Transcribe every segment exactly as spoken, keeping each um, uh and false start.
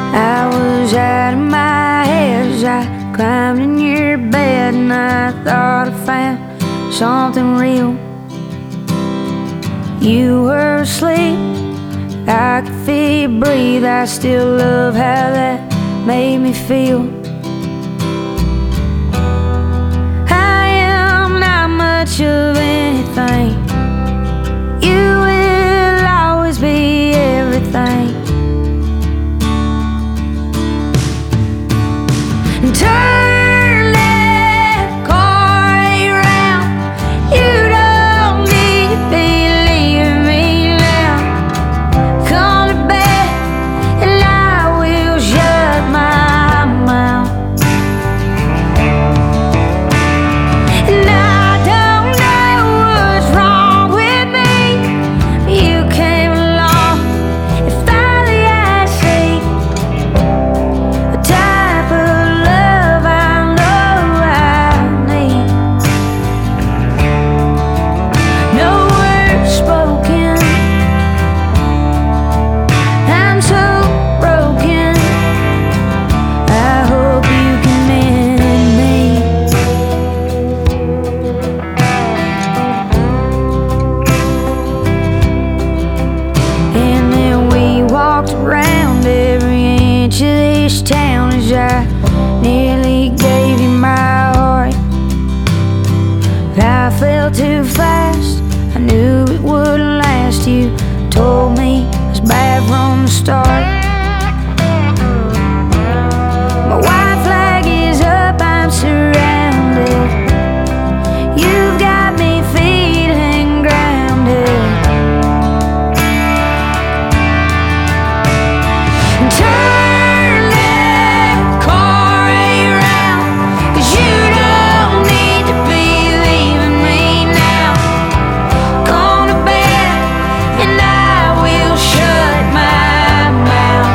I was out of my head as I climbed in your bed, and I thought I found something real. You were asleep, I could feel you breathe. I still love how that made me feel. I am not much of anything, you will always be everything. And turn that car around, you don't need to be leaving me now. Come to bed and I will shut my mouth. And I don't know what's wrong with me, you came along and finally I see the type of love I know I need. No words spoken, I'm so broken, I hope you can mend me. And then we walked around every inch of this town as I nearly gave you my heart. I fell too fast, I knew it wouldn't last. You told me it was bad from the start. My white flag is up, I'm surrounded. You've got me feeling grounded. Turn that car around, 'cause you don't need to be leaving me now. Go to bed and I will shut my mouth.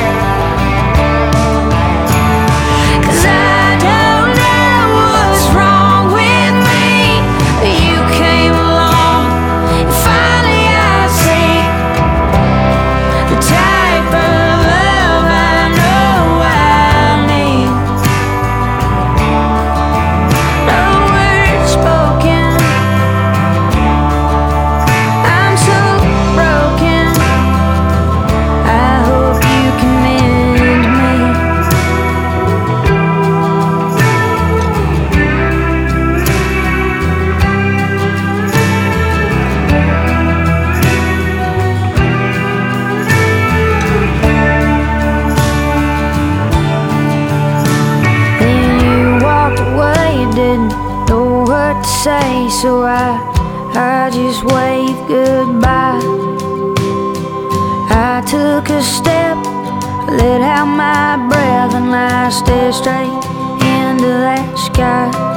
'Cause I don't know what's wrong with me, but you came along and finally I see the type of love I know I need. No words spoken, I'm so broken, I hope you can mend me. Then you walked away, you didn't know what to say, so I, I just waved goodbye. I took a step, let out my breath, and I stared straight into that sky.